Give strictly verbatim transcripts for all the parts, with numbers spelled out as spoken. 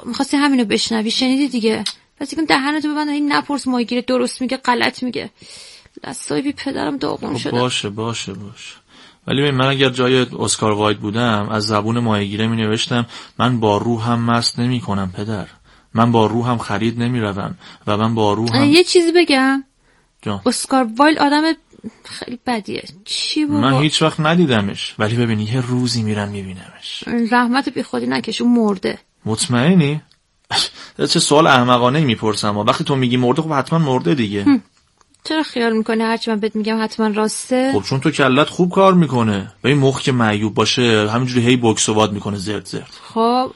می‌خواستی همینو بشنوی، شنیدی دیگه. پس دیگه دهنتو ببند، این نپرس ماهیگیره درست میگه غلط میگه. دستای بی پدرم داغون شده. باشه باشه باشه. ولی من اگر جای اسکار وایلد بودم از زبون ماهیگیره می نوشتم من با روحم مست نمی کنم پدر، من با روحم خرید نمی روم و من با روحم. یه چیزی بگم جان. اسکار وایلد آدم خیلی بدیه. چی بابا؟ من هیچ وقت ندیدمش، ولی ببین یه روزی میرم میبینمش. رحمت بی خودی نکش، اون مرده. مطمئنی؟ چه سوال احمقانه میپرسم. وقتی تو میگی مرده خب حتما مرده دیگه. هم. چرا خیال میکنه هرچی من بهت میگم حتما راسته؟ خب چون تو کلت خوب کار میکنه. به این مخ که معیوب باشه همینجوری هی بوکس و واد میکنه زرد زرد. خب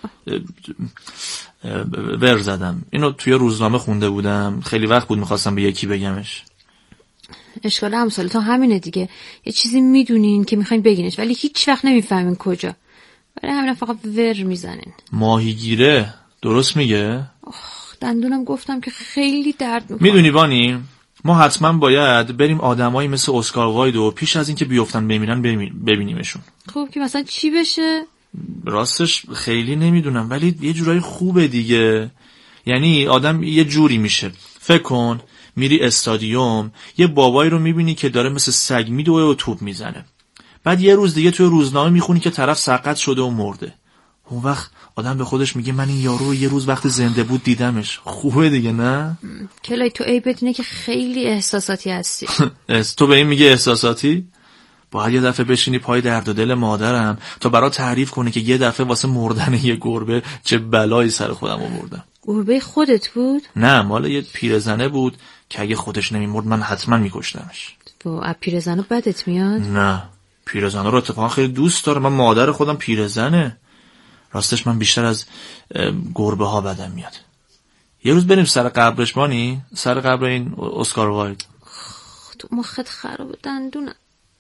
ور زدم. اینو توی روزنامه خونده بودم، خیلی وقت بود میخواستم به یکی بگمش. اشکال امثال تو همینه دیگه، یه چیزی میدونین که میخواین بگینش ولی هیچ وقت نمیفهمین کجا، برای همین فقط ور میزنین. ماهیگیره درست میگه؟ آخ دندونم گفتم که خیلی درد میکنه. میدونی وانی ما حتما باید بریم آدمایی مثل اسکار وایلد و پیش از اینکه بیفتن بمیرن ببینیمشون. خب که مثلا چی بشه؟ راستش خیلی نمیدونم ولی یه جورایی خوبه دیگه. یعنی آدم یه جوری میشه، فکر کن میری استادیوم یه بابایی رو میبینی که داره مثل سگ میدوه و توپ میزنه، بعد یه روز دیگه توی روزنامه میخونی که طرف سقط شده و مرده. اون وقت آدم به خودش میگه من این یارو رو یه روز وقتی زنده بود دیدمش. خوبه دیگه نه؟ کلای تو عیبت اینه که خیلی احساساتی هستی. تو به این میگه احساساتی؟ باید یه دفعه بشینی پای درد و دل مادرم تا برات تعریف کنه که یه دفعه واسه مردن یه گربه چه بلایی سر خودم آوردم. گربه خودت بود؟ نه مال یه پیرزنه بود که اگه خودش نمیمرد من حتما میکشتمش. با از پیرزنو بدت میاد؟ نه پیرزنه رو اتفاقا خیلی دوست دارم، من مادر خودم پیرزنه. راستش من بیشتر از گربه ها بدم میاد. یه روز بریم سر قبرش بانی، سر قبر این اسکار وایلد. تو مخت خراب دندونم.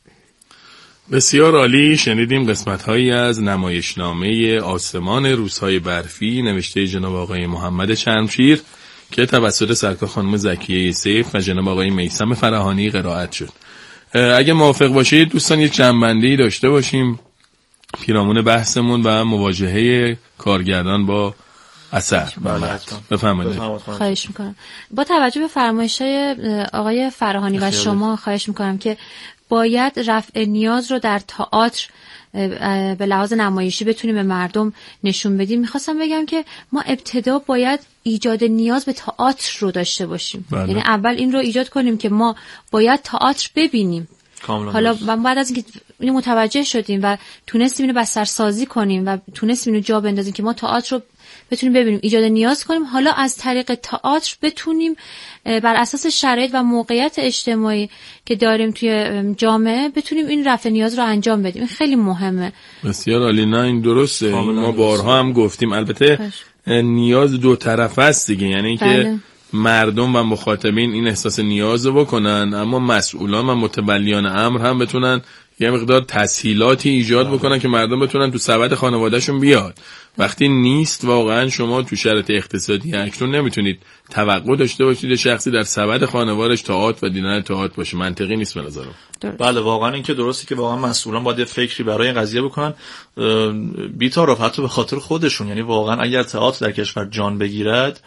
بسیار عالی. شنیدیم قسمت‌هایی از نمایشنامه آسمان روزهای برفی نوشته جناب آقای محمد شمشیر که توسط سرکار خانم زکیه سیف و جناب آقای میثم فراهانی قرائت شد. اگه موافق باشید دوستان یک جنبندی داشته باشیم پیرامون بحثمون و مواجهه کارگردان با اثر. بفرمایید. خواهش میکنم. با توجه به فرمایش‌های آقای فراهانی و شما خواهش میکنم که باید رفع نیاز رو در تئاتر به لحاظ نمایشی بتونیم به مردم نشون بدیم. میخواستم بگم که ما ابتدا باید ایجاد نیاز به تئاتر رو داشته باشیم. بله. یعنی اول این رو ایجاد کنیم که ما باید تئاتر ببینیم. حالا بعد از اینکه اینو متوجه شدیم و تونستیم اینو بسترسازی کنیم و تونستیم اینو جا بندازیم که ما تئاتر رو بتونیم ببینیم، ایجاد نیاز کنیم، حالا از طریق تئاتر بتونیم بر اساس شرایط و موقعیت اجتماعی که داریم توی جامعه بتونیم این رفع نیاز رو انجام بدیم. این خیلی مهمه. بسیار عالی. نه این درسته. ما بارها هم گفتیم البته خش. نیاز دو طرفه است دیگه، یعنی اینکه بله. مردم و مخاطبین این احساس نیاز رو بکنن اما مسئولان و متولیان امر هم بتونن یه مقدار تسهیلاتی ایجاد آه. بکنن که مردم بتونن تو سبد خانوادهشون بیاد. وقتی نیست واقعا شما تو شرایط اقتصادی اکنون نمیتونید توقع داشته باشید شخصی در سبد خانواده‌اش تئاتر و دیدن تئاتر باشه. منطقی نیست به نظرم. بله واقعا این که درسته که واقعا مسئولان باید فکری برای این قضیه بکنن بی‌طرف حتی به خاطر خودشون. یعنی واقعا اگر تئاتر در کشور جان بگیرد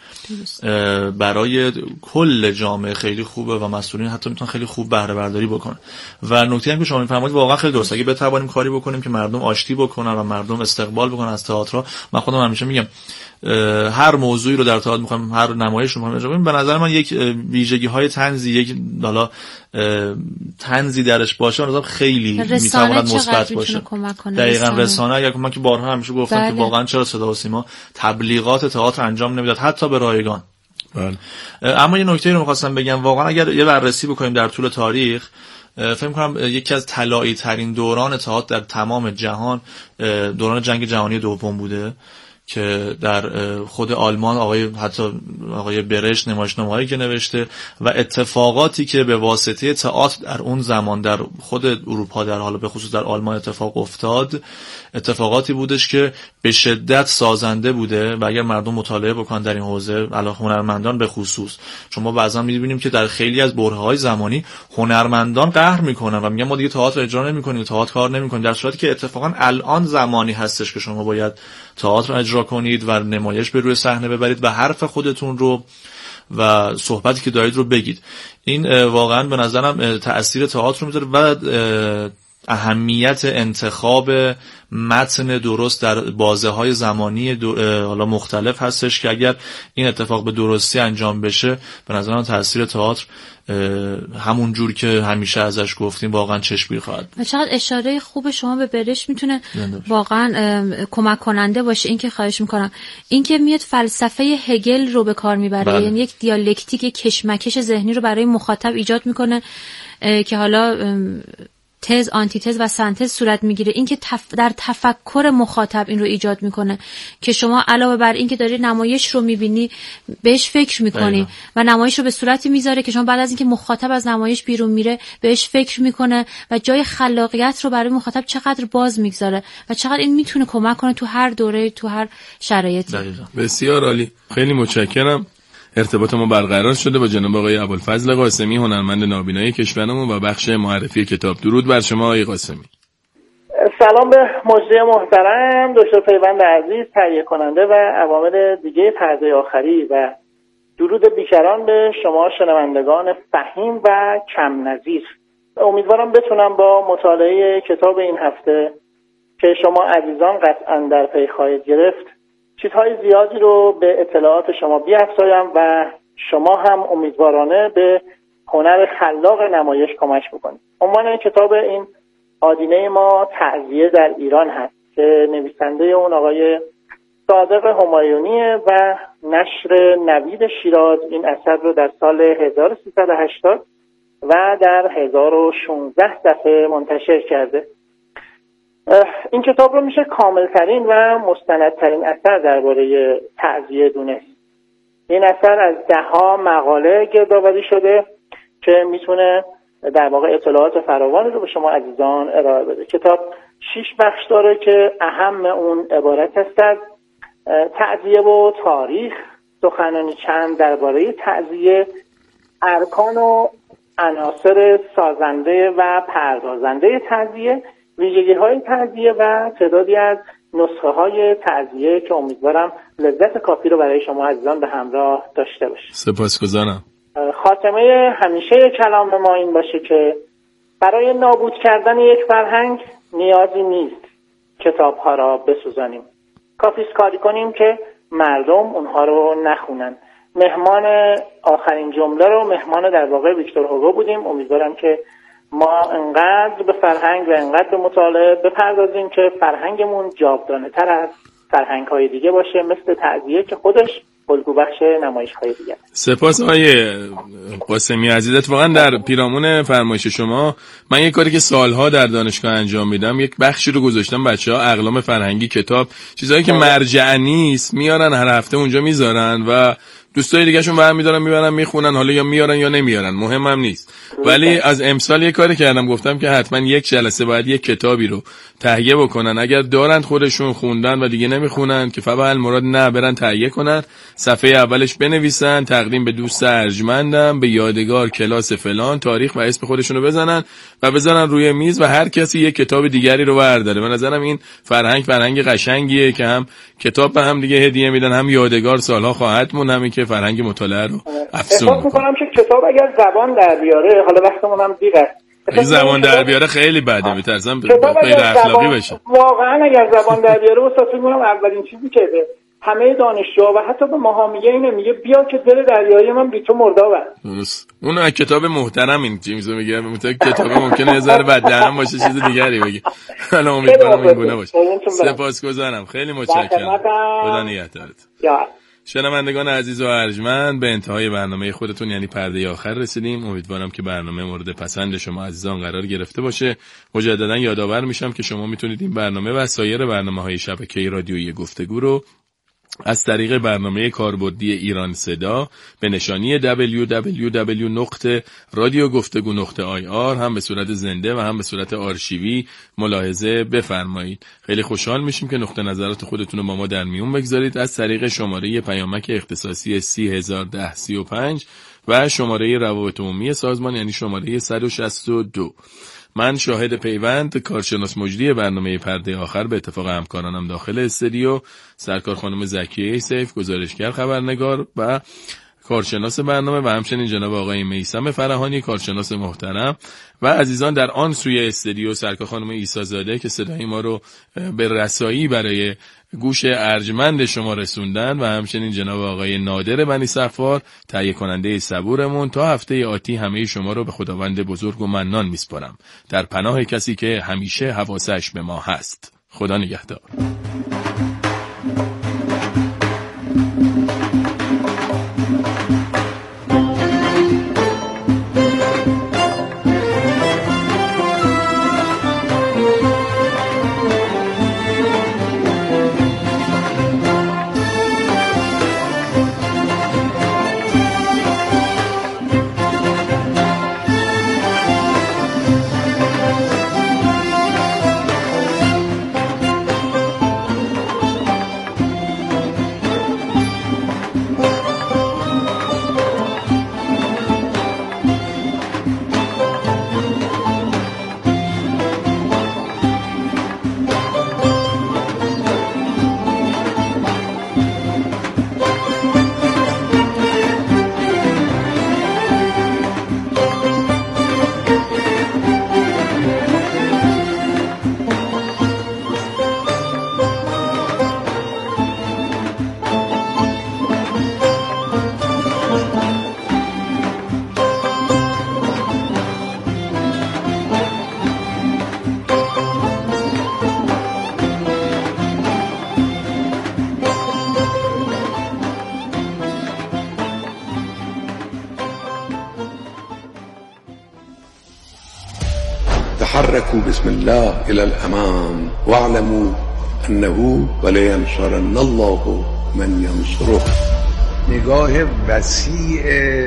برای کل جامعه خیلی خوبه و مسئولین حتی میتونن خیلی خوب بهره برداری بکنن. و نکته هم که شما میفرمایید واقعا خیلی درسته. اگه بتوانیم کاری بکنیم که مردم آشتی بکنن و مردم استقبال بکنن از تئاتر، من خودم همیشه میگم هر موضوعی رو در تئاتر میخوایم، هر نمایش رو میخوایم اجرا کنیم، به نظر من یک ویژگی‌های طنزی، یک حالا طنزی درش باشه اون خیلی میتواند مثبت باشه. دقیقاً رسانه اگر من که بارها همیشه گفتم بله. که واقعا چرا صدا و سیما تبلیغات تئاتر انجام نمیداد حتی به رایگان. بله. اما یه نکته رو می‌خواستم بگم، واقعا اگر یه بررسی بکنیم در طول تاریخ فکر می‌کنم یکی از طلایی ترین دوران تئاتر در تمام جهان دوران جنگ جهانی دوم بوده که در خود آلمان آقای حتی آقای برشت نمایشنامه‌هایی که نوشته و اتفاقاتی که به واسطه تئاتر در اون زمان در خود اروپا در حالا به خصوص در آلمان اتفاق افتاد، اتفاقاتی بودش که به شدت سازنده بوده و اگر مردم مطالعه بکنن در این حوزه، علاوه هنرمندان به خصوص، چون ما بعضا می‌بینیم که در خیلی از برهه‌های زمانی هنرمندان قهر میکنن و میگن ما دیگه تئاتر اجرا نمی‌کنیم، تئاتر کار نمی‌کنیم، در صورتی که اتفاقا الان زمانی هستش که شما باید تئاتر اجرا کنید و نمایش به روی صحنه ببرید و حرف خودتون رو و صحبتی که دارید رو بگید. این واقعا به نظرم تأثیر تئاتر رو میذاره و اهمیت انتخاب متن درست در بازه‌های زمانی حالا مختلف هستش که اگر این اتفاق به درستی انجام بشه به نظر من تأثیر تئاتر همون جور که همیشه ازش گفتیم واقعا چشمگیر خواهد. و چقدر اشاره خوب شما به برش میتونه واقعا کمک کننده باشه. این که خواهش میکنم این که میاد فلسفه هگل رو به کار میبره، بله. یعنی یک دیالکتیک، یک کشمکش ذهنی رو برای مخاطب ایجاد میکنه که حالا تز، آنتیتز و سنتز صورت میگیره. این که تف... در تفکر مخاطب این رو ایجاد میکنه که شما علاوه بر این که داری نمایش رو میبینی بهش فکر میکنی و نمایش رو به صورتی میذاره که شما بعد از اینکه مخاطب از نمایش بیرون میره بهش فکر میکنه و جای خلاقیت رو برای مخاطب چقدر باز میگذاره و چقدر این میتونه کمک کنه تو هر دوره، تو هر شرایطی. بسیار عالی، خیلی متشکرم. ارتباط ما برقرار شده با جناب آقای ابوالفضل قاسمی، هنرمند نابینای کشورمون و بخش معرفی کتاب. درود بر شما آقای قاسمی. سلام به مجری محترم، دکتر پیوند عزیز، تهیه کننده و عوامل دیگه پرده آخری، و درود بیکران به شما شنوندگان فهیم و کم نظیر. امیدوارم بتونم با مطالعه کتاب این هفته که شما عزیزان قطعاً در پی خواهید گرفت چیزهای زیادی رو به اطلاعات شما بیافزایم و شما هم امیدوارانه به هنر خلاق نمایش کمک بکنید. عنوان کتاب این آدینه ما تعزیه در ایران هست که نویسنده اون آقای صادق همایونیه و نشر نوید شیراز این اثر رو در سال هزار و سیصد و هشتاد و در هزار و شانزده دفعه منتشر کرده. این کتاب رو میشه کاملترین و مستندترین اثر درباره تعزیه دونست. این اثر از ده ها مقاله گردآوری شده که میتونه در واقع اطلاعات فراوانی رو به شما عزیزان ارائه بده. کتاب شش بخش داره که اهم اون عبارت است از تعزیه و تاریخ، سخنانی چند درباره تعزیه، ارکان و عناصر سازنده و پردازنده تعزیه، ویژگی‌های تعزیه و تعدادی از نسخه‌های تعزیه که امیدوارم لذت کافی رو برای شما عزیزان به همراه داشته باشه. سپاسگزارم. خاتمه همیشه کلام ما این باشه که برای نابود کردن یک فرهنگ نیازی نیست کتاب‌ها را بسوزانیم. کافی است کاری کنیم که مردم اونها رو نخونن. مهمان آخرین جمله رو مهمان در واقع ویکتور هوگو بودیم. امیدوارم که ما انقدر به فرهنگ و انقدر به مطالعه بپردازیم که فرهنگمون جاودانه تر از فرهنگ های دیگه باشه، مثل تعزیه که خودش الگو بخش نمایش های دیگه. سپاس آقای قاسمی عزیز. اتفاقا در پیرامون فرمایش شما من یک کاری که سالها در دانشگاه انجام میدم، یک بخشی رو گذاشتم بچه‌ها اقلام فرهنگی کتاب، چیزایی که مرجع نیست میارن هر هفته اونجا میذارن و دوستای دیگه‌شون برمی‌دارن میبرن میخونن، حالا یا میارن یا نمیارن مهمم نیست. ولی از امسال یه کاری کردم، گفتم که حتما یک جلسه باید یک کتابی رو تهیه بکنن، اگر دارند خودشون خوندن و دیگه نمیخونن که فبال مراد نه، برن تهیه کنن، صفحه اولش بنویسن تقدیم به دوست ارجمندم، به یادگار کلاس فلان، تاریخ و اسم خودشون رو بزنن و بزنن روی میز و هر کسی یک کتاب دیگری رو برداره. من نظرم این فرهنگ فرهنگ قشنگیه که هم کتاب به هم دیگه هدیه میدن، هم یادگار سالها خواهد موند، همین که فرهنگ مطالعه رو افزون میکنه. میکنم که کتاب اگر زبان در بیاره، حالا وقتمون هم دیره، این زبان در بیاره خیلی بده، میترسم غیر اخلاقی بشه. واقعا اگر زبان در بیاره استاد فکر میکنم اولین چیزی که به همه دانشجوها و حتی به ماها میگه اینه، میگه بیا که دل دریایی من بی تو مردابه. درست. اون از کتاب محترم این چیزو میگه، مثلا کتاب ممکنه هزار بد دهن باشه چیز دیگری بگه. حالا امیدوارم این گونه باشه. سپاسگزارم، خیلی متشکرم. خدا نگهدارت. شنوندگان عزیز و ارجمند، به انتهای برنامه خودتون یعنی پرده آخر رسیدیم. امیدوارم که برنامه مورد پسند شما عزیزان قرار گرفته باشه. مجددا یادآور میشم که شما میتونید این برنامه و سایر برنامه‌های شبکه رادیویی گفتگو رو از طریق برنامه کاربردی ایران صدا به نشانی دبلیو دبلیو دبلیو نقطه رادیو گفتگو نقطه آی آر هم به صورت زنده و هم به صورت آرشیوی ملاحظه بفرمایید. خیلی خوشحال میشیم که نقطه نظرات خودتون رو با ما در میون بگذارید از طریق شماره پیامک اختصاصی سی هزار و ده سی و پنج و شماره روابط عمومی سازمان یعنی شماره صد و شصت و دو. من شاهد پیوند کارشناس مجری برنامه پرده آخر به اتفاق همکارانم داخل استودیو سرکار خانم زکیه سیف گزارشگر خبرنگار و کارشناس برنامه و همچنین جناب آقای میثم فرهانی کارشناس محترم و عزیزان در آن سوی استودیو سرکار خانم عیسی زاده که صدای ما رو به رسایی برای گوش ارجمند شما رسوندن و همچنین جناب آقای نادر بنی صفار تهیه کننده صبورمون. تا هفته آتی همه شما رو به خداوند بزرگ و منان میسپارم در پناه کسی که همیشه حواسش به ما هست. خدا نگهدار. تحركوا بسم الله إلى الأمام واعلموا أنه ولينصرن الله من ينصره. نگاه وسیع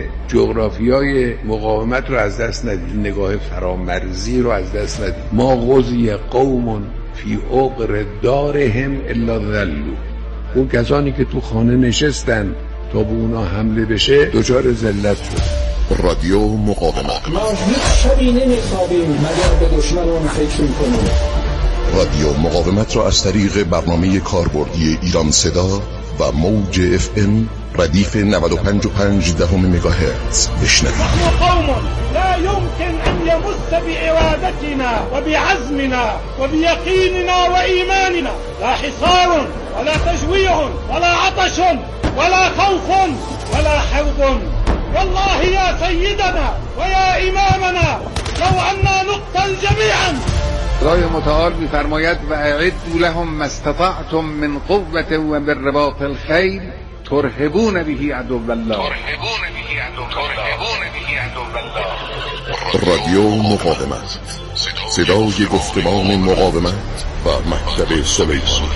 جغرافیای مقاومت رو از دست ندید، نگاه فرامرزی رو از دست ندید. ما غزی قوم فی عقر دارهم الا ذلوا. اون کسانی که تو خانه نشستن تا به اونا حمله بشه دچار ذلت شد. رادیو مقاومت ما هیچ شبی نمیخوابیم مگر به دشمنان فکر میکنیم. رادیو مقاومت را از طریق برنامه کاربردی ایران صدا و موج اف ام ردیف نود و پنج و پنج دهم مگاهرتز بشنوید. نحن قوم لا يمكن ان يمس بإرادتنا وبعزمنا وبيقيننا وإيماننا لا حصار ولا تجويع ولا عطش ولا خوف ولا حرب. والله يا سيدنا ويا إمامنا لو أننا نقتل جميعا. خدای متعال می‌فرماید و اعدوا لهم ما استطعتم من قوة و بالرباط الخیل ترهبون به عدو الله. ترهبون به عدو الله. رادیو مقاومت، صدای گفتمان مقاومت و مکتب سلیمانی.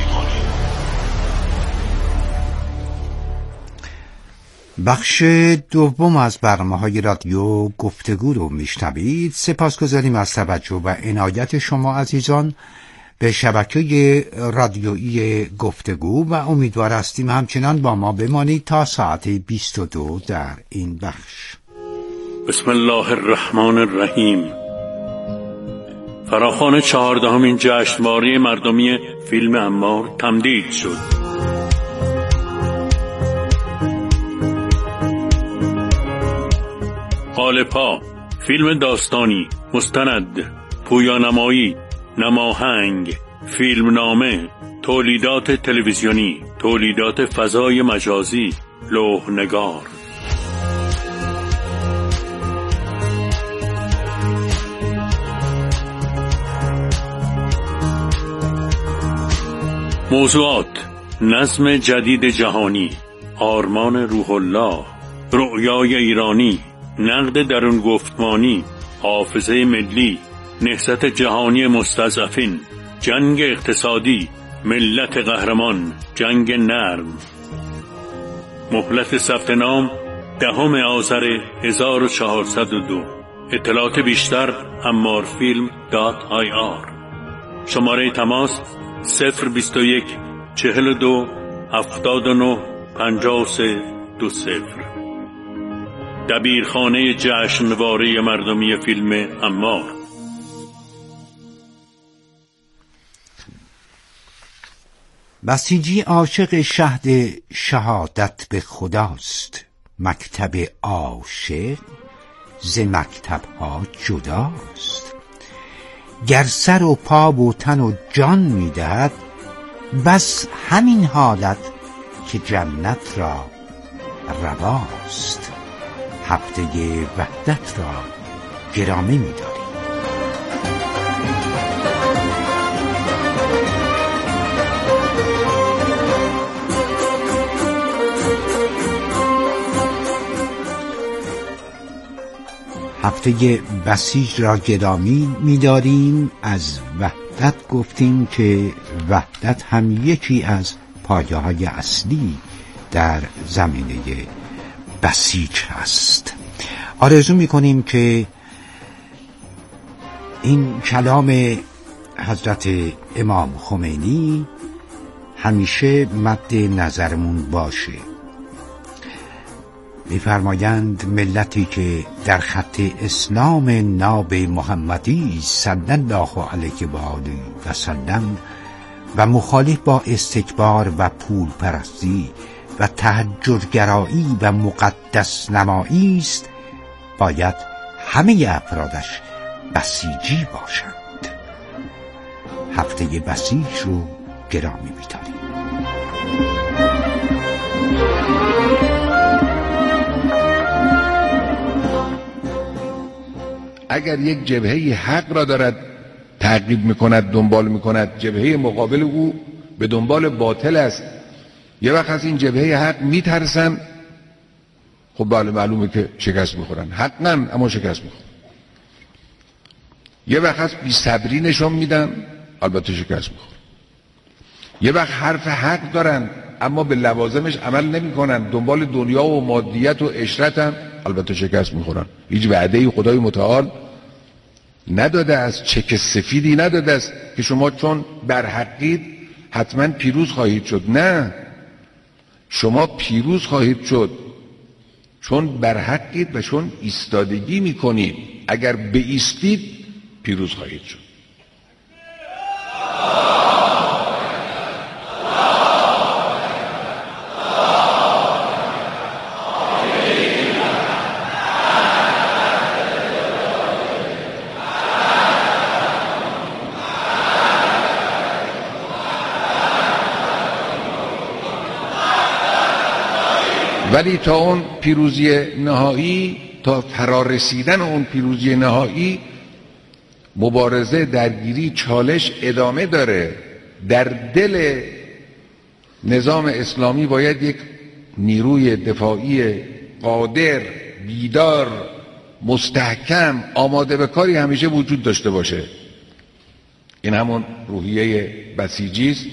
بخش دوم از برنامه‌های رادیو گفتگو رو میشنوید. سپاسگزاریم از توجه و عنایت شما عزیزان به شبکه رادیویی گفتگو و امیدوار هستیم همچنان با ما بمانید تا ساعت بیست و دو در این بخش. بسم الله الرحمن الرحیم. فراخوان چهاردهمین جشنواره مردمی فیلم عمار تمدید شد. قالپا، فیلم داستانی، مستند، پویانمایی، نماهنگ، فیلمنامه، تولیدات تلویزیونی، تولیدات فضای مجازی، لوح‌نگار. موضوعات: نظم جدید جهانی، آرمان روح الله، رؤیای ایرانی، نقد درون گفتمانی، حافظه ملی، نهضت جهانی مستضعفین، جنگ اقتصادی، ملت قهرمان، جنگ نرم، مهلت ثبت نام دهم آذر هزار و چهارصد و دو. اطلاعات بیشتر امارفیلم دات آی آر. شماره تماس صفر بیست و یک چهل و دو هفتاد و نه پنجاه و سه دو صفر. دبیرخانه جشنواره مردمی فیلم امار. بسیجی عاشق شهد شهادت به خداست، مکتب عاشق ز مکتب ها جداست. گر سر و پا و تن و جان میدهد، بس همین حالت که جنت را رواست. هفته وحدت را گرامی می‌داریم. هفته بسیج را گرامی می‌داریم. از وحدت گفتیم که وحدت هم یکی از پایه‌های اصلی در زمینه بسیج هست. آرزو می‌کنیم که این کلام حضرت امام خمینی همیشه مد نظرمون باشه. می‌فرمایند ملتی که در خط اسلام ناب محمدی صلی الله علیه و آله و سلم و مخالف با استکبار و پول پرستی و تهجرگرایی و مقدس نمایی است، باید همه افرادش بسیجی باشند. هفته بسیج رو گرامی می‌داریم. اگر یک جبهه حق را دارد تعقیب میکند، دنبال میکند، جبهه مقابل او به دنبال باطل است، یه وقت از این جبهه حق میترسن، خب بله معلومه که شکست میخورن، حقا اما شکست میخورن. یه وقت از بی صبری نشون میدن، البته شکست میخورن. یه وقت حرف حق دارن اما به لوازمش عمل نمیکنن، دنبال دنیا و مادیت و عشرتن، البته شکست میخورن. هیچ وعده خدای متعال نداده است، چک سفیدی نداده است که شما چون برحقید حتما پیروز خواهید شد. نه، شما پیروز خواهید شد چون برحقید و چون ایستادگی میکنید. اگر بایستید پیروز خواهید شد. ولی تا اون پیروزی نهایی، تا فرارسیدن اون پیروزی نهایی، مبارزه، درگیری، چالش ادامه داره. در دل نظام اسلامی باید یک نیروی دفاعی قادر، بیدار، مستحکم، آماده به کاری همیشه وجود داشته باشه. این همون روحیه بسیجی است.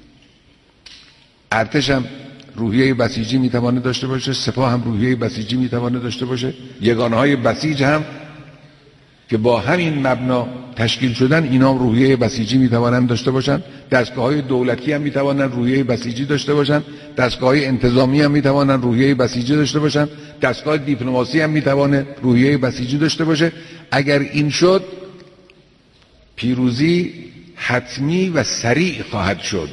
ارتش هم روحیه بسیجی میتوانه داشته باشه، سپاه هم روحیه بسیجی میتوانه داشته باشه، یگانه‌های بسیج هم که با همین مبنا تشکیل شدن، اینا هم روحیه بسیجی میتوانن داشته باشن. دستگاه‌های دولتی هم میتوانن روحیه بسیجی داشته باشن، دستگاه‌های انتظامی هم میتوانن روحیه بسیجی داشته باشن، دستگاه دیپلماسی هم میتوانه روحیه بسیجی داشته باشه. اگر این شد، پیروزی حتمی و سریع خواهد شد.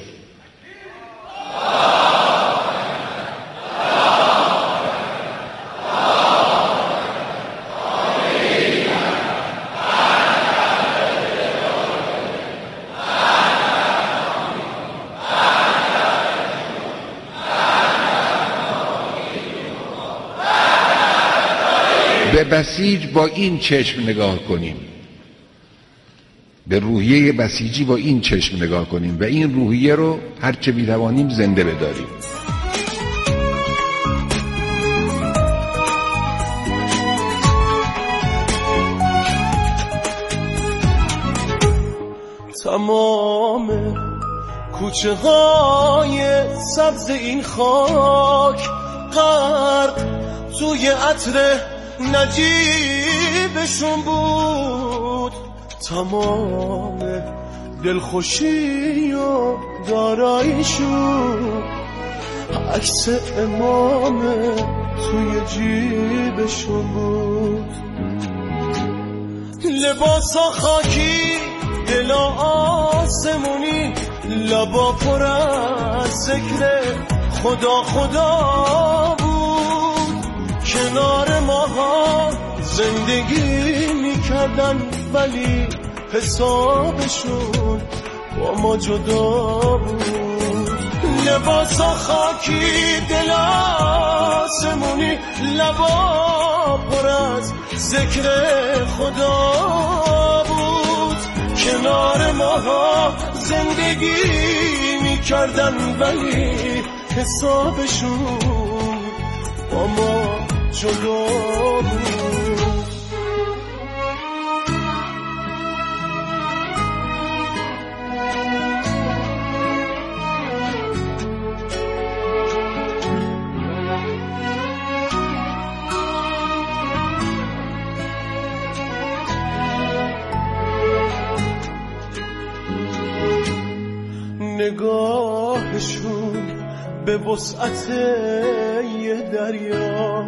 به بسیج با این چشم نگاه کنیم، به روحیه بسیجی با این چشم نگاه کنیم و این روحیه رو هرچه میتوانیم زنده بداریم. تمام کوچه های سبز این خاک بوی عطر نجیبشون بود، تمام دلخوشی و داراییشون، عکس امام توی جیبشون بود. لباسا خاکی دل آسمونی، لبا پر از ذکر خدا خدا بود. کنار ماها زندگی میکردن ولی حسابشون با ما جدا بود. لباسا خاکی دل آسمونی، لبا پر از ذکر خدا بود. کنار ماها زندگی میکردن ولی حسابشون با ما جدا بود. نگاهشون به وسعت یه دریا،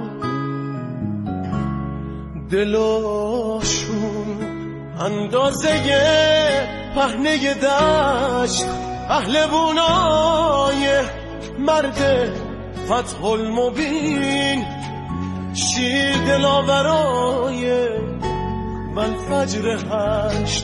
دلاشون اندازه پهنه دشت، پهلوانای مرد فتح المبین، شیر دلاورای والفجر هشت.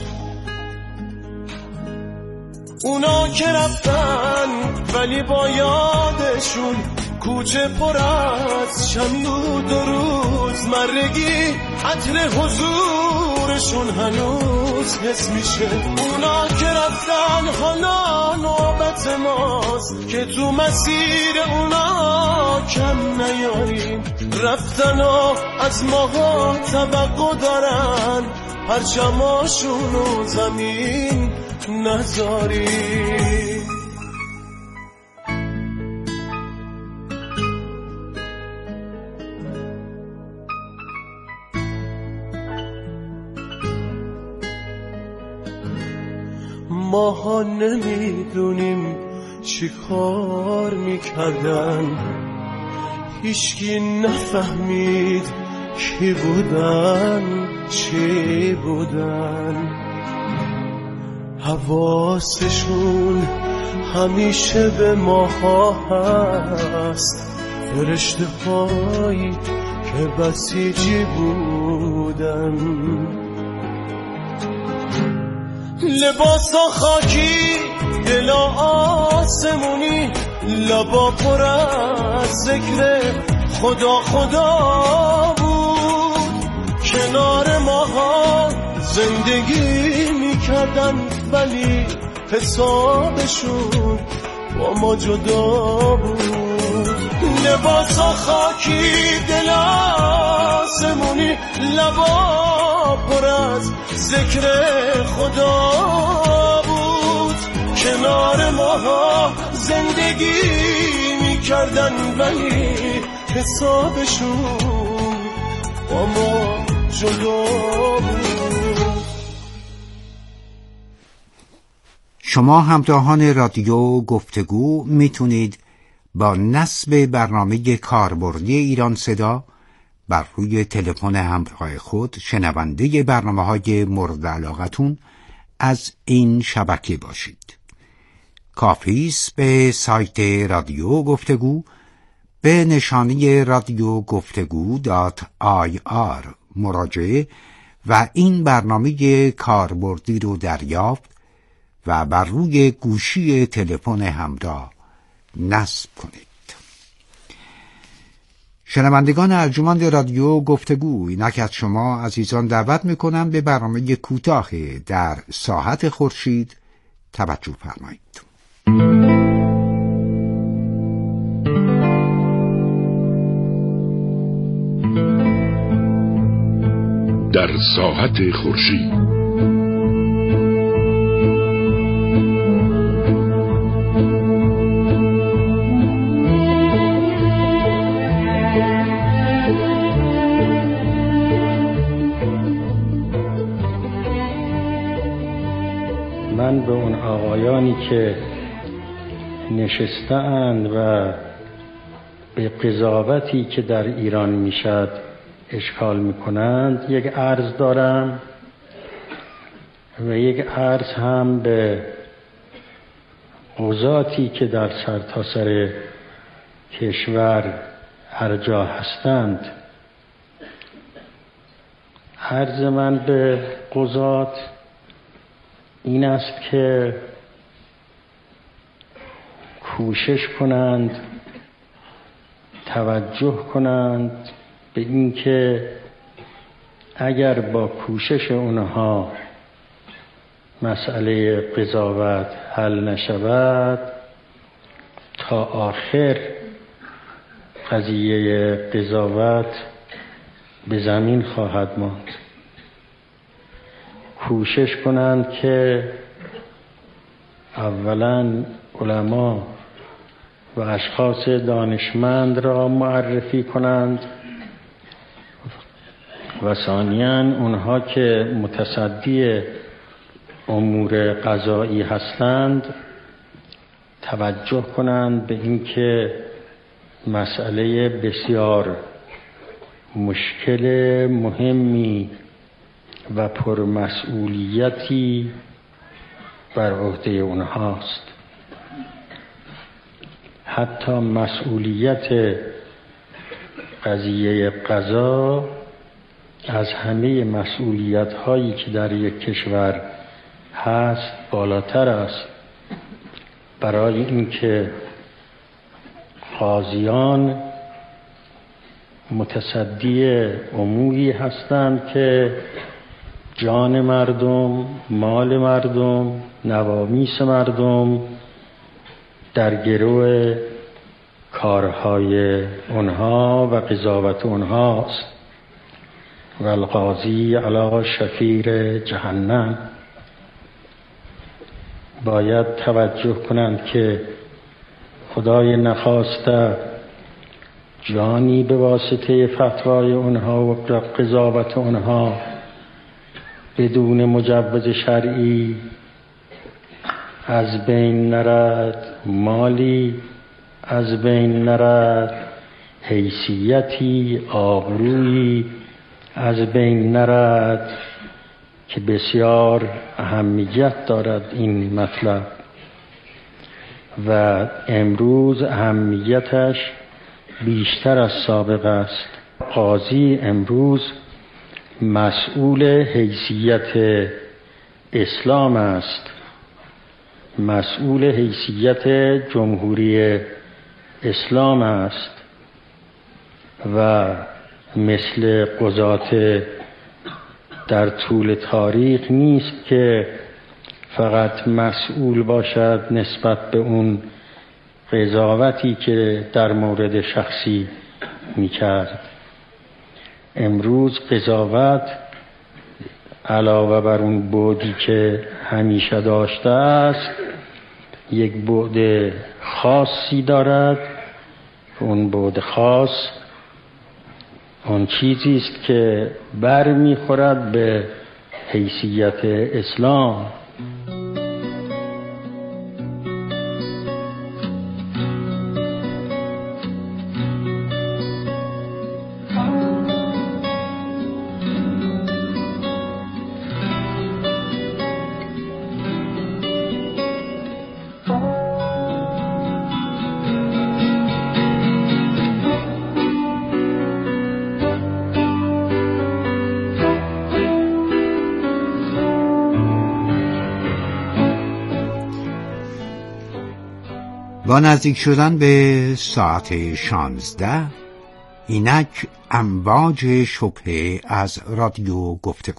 اونا که رفتن ولی با یادشون کوچه پر از شمع و روز مرگی، عطر حضورشون هنوز حس میشه. اونا که رفتن حالا نوبت ماست که تو مسیر اونا کم نیاریم. رفتن و از ماها توقع دارن پرچماشونو زمین نذاری. ماها نمیدونیم چی کار میکردن، هیچکی نفهمید کی بودن چی بودن. حواسشون همیشه به ماها هست، فرشته هایی که بسیجی بودن. لباسا خاکی دل آسمونی، لبا پر از ذکر خدا خدا بود. کنار ماها زندگی میکردن ولی حسابشون با ما جدا بود. لباسا خاکی دل آسمونی، لبا پر از ذکر خدا بود. کنار ماها زندگی میکردن ولی حسابشون با ما جدا بود. شما همراهان رادیو گفتگو میتونید با نصب برنامه کاربردی ایران صدا بر روی تلفن همراه خود شنونده برنامه‌های مورد علاقتون از این شبکه باشید. کافی است به سایت رادیو گفتگو به نشانی رادیو گفتگو دات آی آر مراجعه و این برنامه کاربردی رو دریافت و بر روی گوشی تلفن همراه نصب کنید. شنوندگان ارجمند رادیو گفتگو، اینک از شما عزیزان دعوت میکنم به برنامه کوتاه در ساحت خورشید توجه فرمایید. در ساحت خورشید آقایانی که نشسته‌اند و به قضاوتی که در ایران میشد اشکال میکنند یک عرض دارم و یک عرض هم به قضاتی که در سرتاسر کشور هر جا هستند. عرض من به قضات این است که کوشش کنند، توجه کنند به این که اگر با کوشش اونها مسئله قضاوت حل نشود، تا آخر قضیه قضاوت به زمین خواهد ماند. کوشش کنند که اولا علما و اشخاص دانشمند را معرفی کنند و ثانیاً اونها که متصدی امور قضایی هستند توجه کنند به اینکه مسئله بسیار مشکل مهمی و پرمسئولیتی بر عهده اونهاست. حتی مسئولیت قضیه قضا از همه مسئولیت هایی که در یک کشور هست بالاتر است، برای اینکه قاضیان متصدی اموری هستند که جان مردم، مال مردم، نوامیس مردم در گروه کارهای اونها و قضاوت اونهاست. و القاضی علی شفیر جهنم. باید توجه کنند که خدای نخواسته جانی به واسطه فتوای اونها و قضاوت اونها بدون مجوز شرعی از بین نرد، مالی از بین نرد، حیثیتی، آبرویی از بین نرد که بسیار اهمیت دارد این مطلب و امروز اهمیتش بیشتر از سابق است. قاضی امروز مسئول حیثیت اسلام است، مسئول حیثیت جمهوری اسلام است و مثل قضات در طول تاریخ نیست که فقط مسئول باشد نسبت به اون قضاوتی که در مورد شخصی میکرد. امروز قضاوت علاوه بر اون بعدی که همیشه داشته است یک بعد خاصی دارد. اون بعد خاص اون چیزی است که بر میخورد به حیثیت اسلام. با نزدیک شدن به ساعت شانزده اینک امواج شبهه از رادیو گفتگو.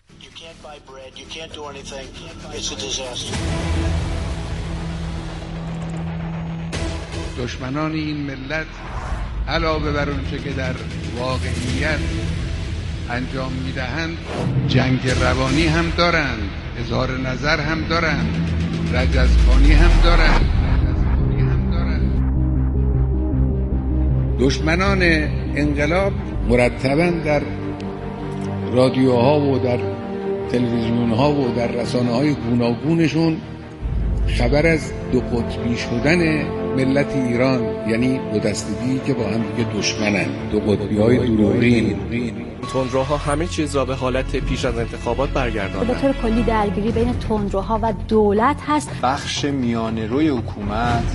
دشمنان این ملت علاوه بر اونچه که در واقعیت انجام میدهند جنگ روانی هم دارند، اظهار نظر هم دارند، رجزخوانی هم دارند. دشمنان انقلاب مرتباً در رادیوها و در تلویزیونها و در رسانه‌های گوناگونشون خبر از دو قطبی شدن ملت ایران، یعنی دو دستگی که با هم دیگه دشمنن، دو قطبی های دروغین. تندروها همه چیز را به حالت پیش از انتخابات برگرداندند. به طور کلی درگیری بین تندروها و دولت هست. بخش میانه روی حکومت